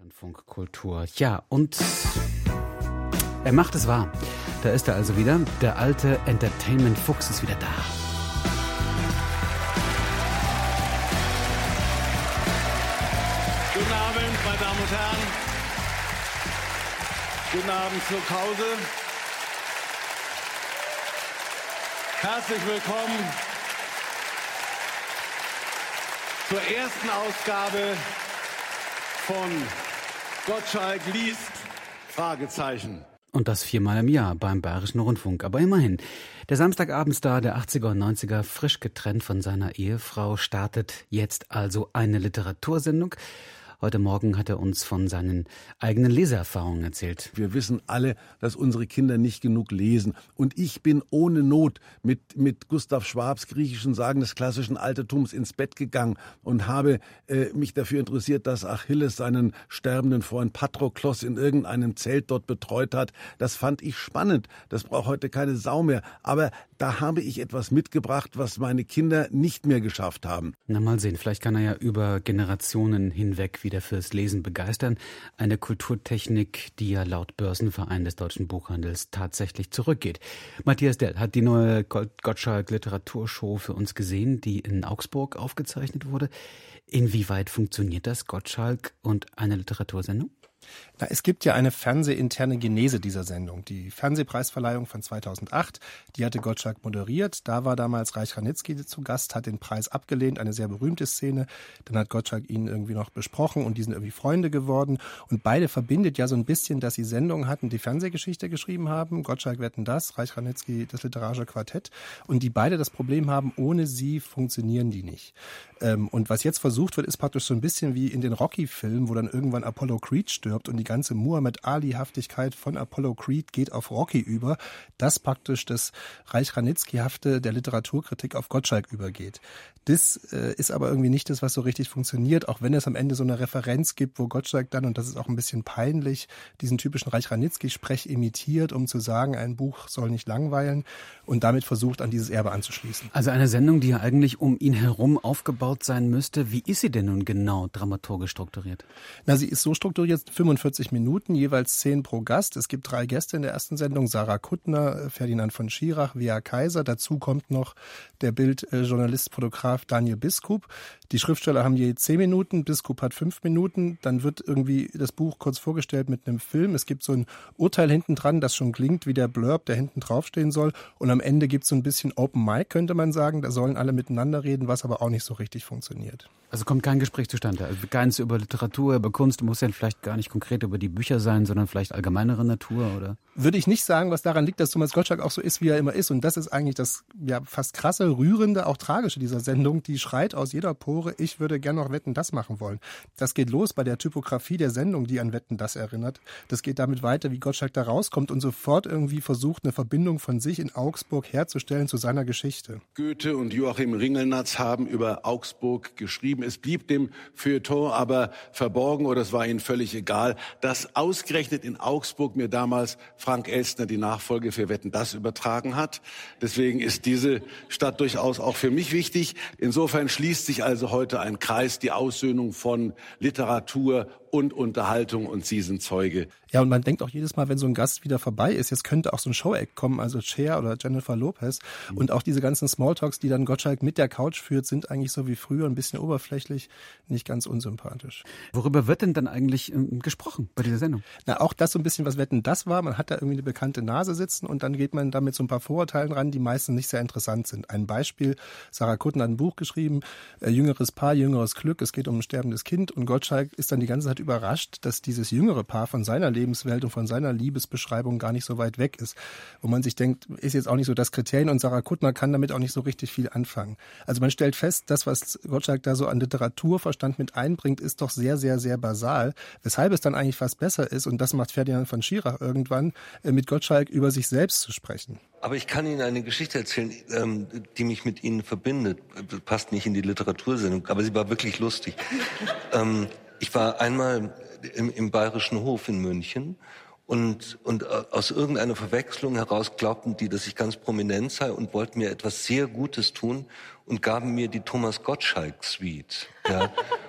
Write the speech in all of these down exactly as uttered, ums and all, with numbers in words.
Rundfunkkultur. Ja, und er macht es wahr. Da ist er also wieder. Der alte Entertainment-Fuchs ist wieder da. Guten Abend, meine Damen und Herren. Guten Abend zu Hause. Herzlich willkommen zur ersten Ausgabe von Gottschalk liest, Fragezeichen. Und das viermal im Jahr beim Bayerischen Rundfunk. Aber immerhin, der Samstagabendstar der achtziger und neunziger, frisch getrennt von seiner Ehefrau, startet jetzt also eine Literatursendung. Heute Morgen hat er uns von seinen eigenen Leseerfahrungen erzählt. Wir wissen alle, dass unsere Kinder nicht genug lesen. Und ich bin ohne Not mit, mit Gustav Schwabs griechischen Sagen des klassischen Altertums ins Bett gegangen und habe äh, mich dafür interessiert, dass Achilles seinen sterbenden Freund Patroklos in irgendeinem Zelt dort betreut hat. Das fand ich spannend. Das braucht heute keine Sau mehr. Aber da habe ich etwas mitgebracht, was meine Kinder nicht mehr geschafft haben. Na, mal sehen, vielleicht kann er ja über Generationen hinweg wieder fürs Lesen begeistern. Eine Kulturtechnik, die ja laut Börsenverein des Deutschen Buchhandels tatsächlich zurückgeht. Matthias Dell hat die neue Gottschalk Literaturshow für uns gesehen, die in Augsburg aufgezeichnet wurde. Inwieweit funktioniert das, Gottschalk und eine Literatursendung? Na, es gibt ja eine fernsehinterne Genese dieser Sendung. Die Fernsehpreisverleihung von zweitausendacht, die hatte Gottschalk moderiert. Da war damals Reich Ranitzky zu Gast, hat den Preis abgelehnt, eine sehr berühmte Szene. Dann hat Gottschalk ihn irgendwie noch besprochen und die sind irgendwie Freunde geworden. Und beide verbindet ja so ein bisschen, dass sie Sendungen hatten, die Fernsehgeschichte geschrieben haben. Gottschalk Wetten, das, Reich Ranitzky das literarische Quartett. Und die beide das Problem haben, ohne sie funktionieren die nicht. Und was jetzt versucht wird, ist praktisch so ein bisschen wie in den Rocky-Filmen, wo dann irgendwann Apollo Creed stirbt und die ganze Muhammad Ali-Haftigkeit von Apollo Creed geht auf Rocky über, dass praktisch das Reich Ranitzky-hafte der Literaturkritik auf Gottschalk übergeht. Das äh, ist aber irgendwie nicht das, was so richtig funktioniert, auch wenn es am Ende so eine Referenz gibt, wo Gottschalk dann, und das ist auch ein bisschen peinlich, diesen typischen Reich Ranitzky-Sprech imitiert, um zu sagen, ein Buch soll nicht langweilen und damit versucht, an dieses Erbe anzuschließen. Also eine Sendung, die ja eigentlich um ihn herum aufgebaut sein müsste. Wie ist sie denn nun genau dramaturgisch strukturiert? Na, sie ist so strukturiert, fünfundvierzig Minuten, jeweils zehn pro Gast. Es gibt drei Gäste in der ersten Sendung, Sarah Kuttner, Ferdinand von Schirach, Wea Kaiser. Dazu kommt noch der Bildjournalist, Fotograf Daniel Biskup. Die Schriftsteller haben je zehn Minuten, Biskup hat fünf Minuten. Dann wird irgendwie das Buch kurz vorgestellt mit einem Film. Es gibt so ein Urteil hinten dran, das schon klingt wie der Blurb, der hinten draufstehen soll. Und am Ende gibt es so ein bisschen Open Mic, könnte man sagen. Da sollen alle miteinander reden, was aber auch nicht so richtig funktioniert. Also kommt kein Gespräch zustande. Also keins über Literatur, über Kunst, muss ja vielleicht gar nicht konkret über die Bücher sein, sondern vielleicht allgemeinere Natur, oder? Würde ich nicht sagen, was daran liegt, dass Thomas Gottschalk auch so ist, wie er immer ist. Und das ist eigentlich das ja fast krasse, rührende, auch tragische dieser Sendung. Die schreit aus jeder Pore, ich würde gerne noch Wetten, das machen wollen. Das geht los bei der Typografie der Sendung, die an Wetten, das erinnert. Das geht damit weiter, wie Gottschalk da rauskommt und sofort irgendwie versucht, eine Verbindung von sich in Augsburg herzustellen zu seiner Geschichte. Goethe und Joachim Ringelnatz haben über Augsburg geschrieben. Es blieb dem Feuilleton aber verborgen oder es war ihnen völlig egal, dass ausgerechnet in Augsburg mir damals Frank Elstner die Nachfolge für Wetten, das übertragen hat. Deswegen ist diese Stadt durchaus auch für mich wichtig. Insofern schließt sich also heute ein Kreis, die Aussöhnung von Literatur und Unterhaltung, und Sie sind Zeuge. Ja, und man denkt auch jedes Mal, wenn so ein Gast wieder vorbei ist, jetzt könnte auch so ein Show-Act kommen, also Cher oder Jennifer Lopez. Mhm. Und auch diese ganzen Smalltalks, die dann Gottschalk mit der Couch führt, sind eigentlich so wie früher, ein bisschen oberflächlich, nicht ganz unsympathisch. Worüber wird denn dann eigentlich ähm, gesprochen bei dieser Sendung? Na, auch das so ein bisschen, was Wetten, das war. Man hat da irgendwie eine bekannte Nase sitzen und dann geht man da mit so ein paar Vorurteilen ran, die meistens nicht sehr interessant sind. Ein Beispiel, Sarah Kuttner hat ein Buch geschrieben, äh, Jüngeres Paar, jüngeres Glück, es geht um ein sterbendes Kind, und Gottschalk ist dann die ganze Zeit überrascht, dass dieses jüngere Paar von seiner Lebenswelt und von seiner Liebesbeschreibung gar nicht so weit weg ist. Wo man sich denkt, ist jetzt auch nicht so das Kriterium, und Sarah Kuttner kann damit auch nicht so richtig viel anfangen. Also man stellt fest, das, was Gottschalk da so an Literaturverstand mit einbringt, ist doch sehr, sehr, sehr basal. Weshalb es dann eigentlich fast besser ist, und das macht Ferdinand von Schirach irgendwann, mit Gottschalk über sich selbst zu sprechen. Aber ich kann Ihnen eine Geschichte erzählen, ähm, die mich mit Ihnen verbindet. Passt nicht in die Literatursendung, aber sie war wirklich lustig. ähm, ich war einmal im, im Bayerischen Hof in München und, und aus irgendeiner Verwechslung heraus glaubten die, dass ich ganz prominent sei und wollten mir etwas sehr Gutes tun und gaben mir die Thomas Gottschalk Suite. Ja.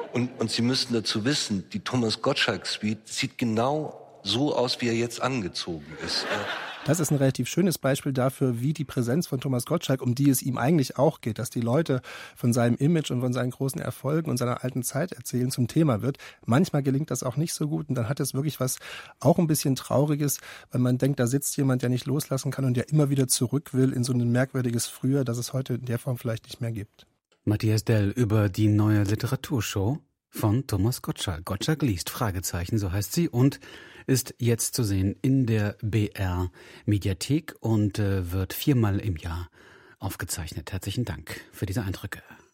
Und, und Sie müssen dazu wissen, die Thomas Gottschalk-Suite sieht genau so aus, wie er jetzt angezogen ist. Das ist ein relativ schönes Beispiel dafür, wie die Präsenz von Thomas Gottschalk, um die es ihm eigentlich auch geht, dass die Leute von seinem Image und von seinen großen Erfolgen und seiner alten Zeit erzählen, zum Thema wird. Manchmal gelingt das auch nicht so gut und dann hat es wirklich was auch ein bisschen Trauriges, weil man denkt, da sitzt jemand, der nicht loslassen kann und der immer wieder zurück will in so ein merkwürdiges Früher, das es heute in der Form vielleicht nicht mehr gibt. Matthias Dell über die neue Literaturshow von Thomas Gottschalk. Gottschalk liest, Fragezeichen, so heißt sie, und ist jetzt zu sehen in der B R-Mediathek und äh, wird viermal im Jahr aufgezeichnet. Herzlichen Dank für diese Eindrücke.